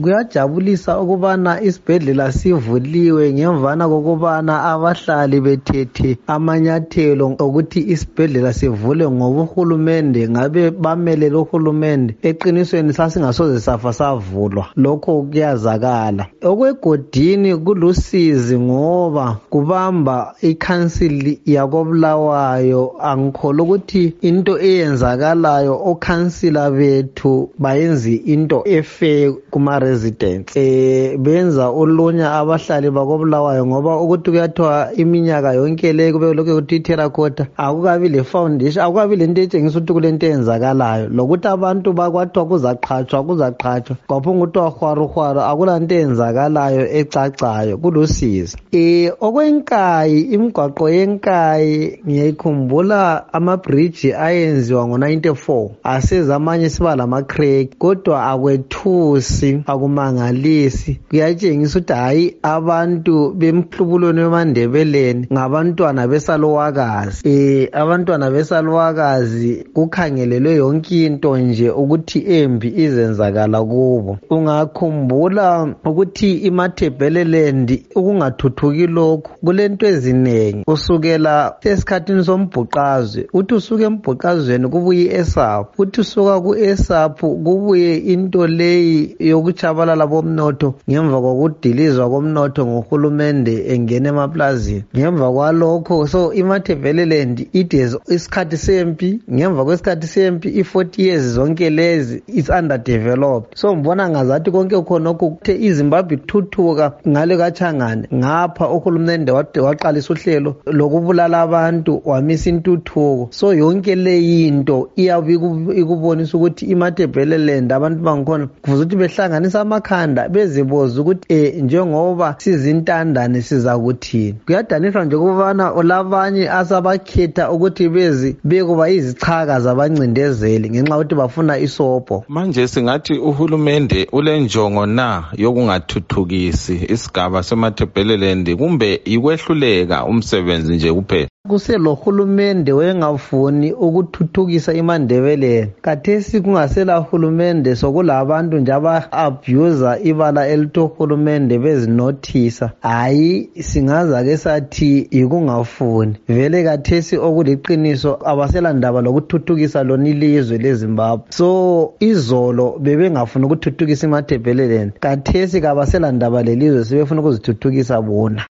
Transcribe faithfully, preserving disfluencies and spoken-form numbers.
Kuyajabulisa ukubana isibhedlela sivuliwe ngemvana kokubana abahlali bethethe amanyathelo okuthi isibhedlela sivule ngoba uhulumende ngabe bamelele uhulumende. Eqinisweni sasingasoze safa savulwa, lokho kuyazakala. Okwegodini kulusizi ngoba kubamba ikhansili yakoBulawayo. Angikholwa ukuthi into eyenzakalayo okhansila bethu bayenzi into efe kuma residents. Eh benza ulunya abahlali bakoBulawayo ngoba ukuthi kuyathiwa iminyaka yonke le kube lokho ukuthi iterracotta akukabi le foundation, akukabi lento etshengisa ukuthi kulento eyenzakalayo, lokuthi abantu bakwathiwa kuzaqhatshwa kuzaqhatshwa kwaphunga ukuthi wahwaruhwaru akulanto eyenzakalayo ecacayo. Kulusizi. Eh okwenkayi, imigwaqo yenkayi ngiyayikhumbula amabridge ayenziwa ngo ninety-four asezamanye siba lama crack, kodwa akwethusi akumangalisi. Kuyatshengisa ukuthi hayi abantu bemhlubulweni wemandebeleni ngabantwana besalowakazi. Eh abantwana besalowakazi kukhangelelwe yonke into nje ukuthi embi izenzakala kubo. Ungakhumbula ukuthi iMatabeleland ukungathuthuki lokhu kulento ezinengi kusukela esikhathini sombhuqazwe. Uthi usuke embhuqazweni kubuye eSAP, uthi usuka kuESAP kubuye into leyi yokuchabalala bomnotho ngemva kokudilizwa komnotho ngohulumende engena emaplazini. Ngemva kwalokho so iMatabeleland ides isikhathi sempi, ngemva kwesikhathi sempi i-forty years zonke lezi is underdeveloped. So mbona ngazathi konke khonokho kuthe iZimbabwe thuthuka ngale kaChangane ngapha uhulumende waqalisa uhlelo lokubulala abantu wamisa intuthuko. So yonke le into iyabe ikubonisa ukuthi iMatabeleland abantu bangikhona kufuze ukuthi behlanganisa amakhanda beziboza ukuthi eh njengoba sizintandane sizakuthini. Kuyadanishwa nje ukubana olabanye asabakhetha ukuthi bezi bekuba izichaka zabancindezeli ngenxa ukuthi bafuna isobho. Manje singathi uhulumende ulenjongo na yokungathuthukisi isigaba seMatabeleland kumbe ikwehluleka umsebenzi nje kuphela? Kuselohulumende wengafuni ukuthuthukisa iMandebeleni. Kathesi kungasela hulumende sokulabantu nje aba-abuser ibala elithi uhulumende bezinothisa. Hayi singaza ke sathi ikungafuni. Vele kathesi okuliqiniso abasela ndaba lokuthuthukisa lona ilizwe leZimbabwe. So izolo bebengafuni ukuthuthukisa iMatabeleland. Kathesi kabasela ndaba lelizwe sebefuna ukuzithuthukisa bona.